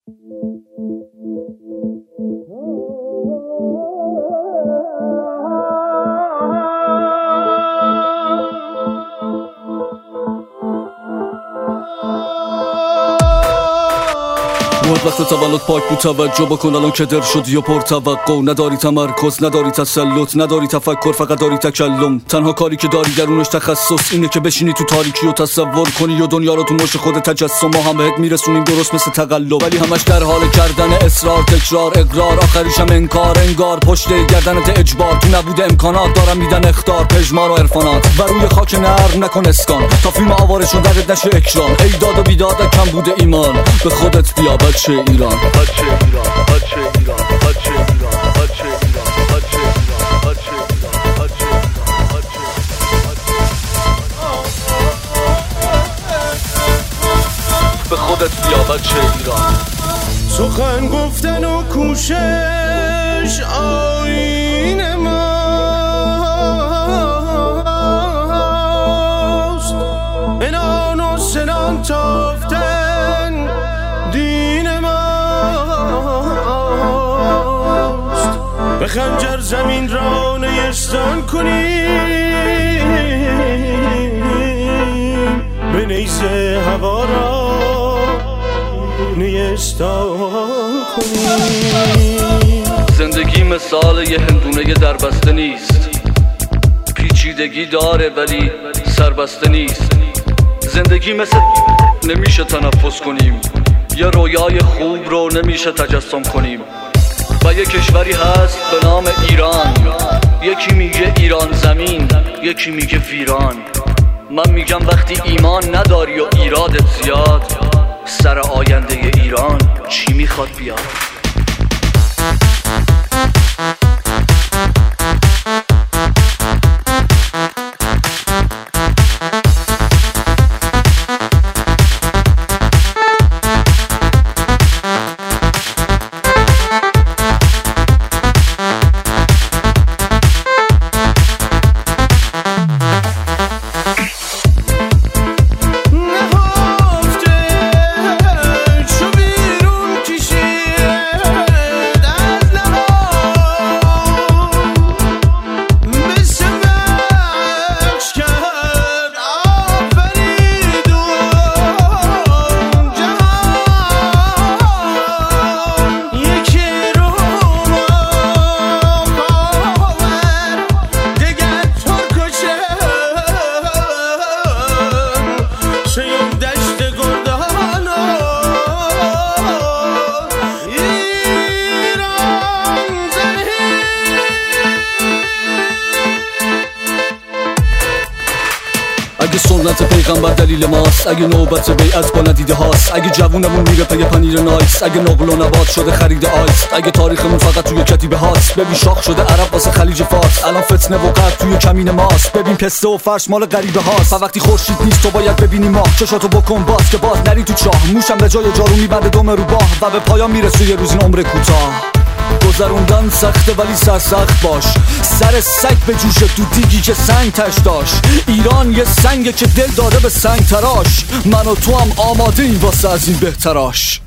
وقت تولد پاک بود، توجه بکن الان که در شد یا پر توقع. نداری تمرکز، نداری تسلط، نداری تفکر، فقط داری تکلم. تنها کاری که داری درونش تخصص اینه که بشینی تو تاریکی و تصور کنی یا دنیا رو تو مش خود تجسم. ما هم بهت میرسونیم درست مثل تقلب، ولی همش در حال کردن اصرار، تکرار، اقرار، آخریش هم انکار. انگار پشت گردنت اجبار، تو نبود امکانات دارن میدن اخطار، پژمار و عرفانات. و روی خاک نرم نکن اسکان تا فیلم آواره شد درت نشه اکران. ای داد و بیداد کم بوده ایمان، به خودت بیا بچه ایران. بچه ایران، بچه ایران، بچه ایران، بچه ایران، بچه ایران، بچه ایران، بچه ایران، بچه ایران. به خودت بیا بچه ایران. سخن گفتن و کوشش آیین ماست، انان و سنان تافتن دین ماست. به خنجر زمین را نیستان کنیم، به نیزه هوا را نیستان کنیم. زندگی مثال یه هندونه دربسته نیست، پیچیدگی داره ولی سربسته نیست. زندگی مثل نمیشه تنفس کنیم، یه رویای خوب رو نمیشه تجسم کنیم. و یه کشوری هست به نام ایران، یکی میگه ایران زمین، یکی میگه ویران. من میگم وقتی ایمان نداری و ایرادت زیاد، سر آینده ایران چی میخواد بیاد؟ اگه سنت پیغمبر دلیل ماست، اگه نوبت بیعت با ندیده هاست، اگه جوونمون میره پی پنیر نایس، اگه نقل و نبات شده خرید آیس، اگه تاریخمون فقط توی کتیبه هاست. ببین شاخ شده عرب واسه خلیج فارس، الان فتنه و قتل توی کمین ماست. ببین پسته و فرش مال غریبه هاست، و وقتی خورشید نیست تو باید ببینی ماه. چشاتو بکن باز که باز نری تو چاه، موشم به جای جارو میبنده دم رو باه، و به پایان میرسه یه روز این عمر کوتاه. گذروندن سخته ولی سرسخت باش، سر سگ به جوش تو دیگی که سنگ تش داشت. ایران یه سنگه که دل داده به سنگ تراش، من و تو هم آماده این واسه از این بهتراش.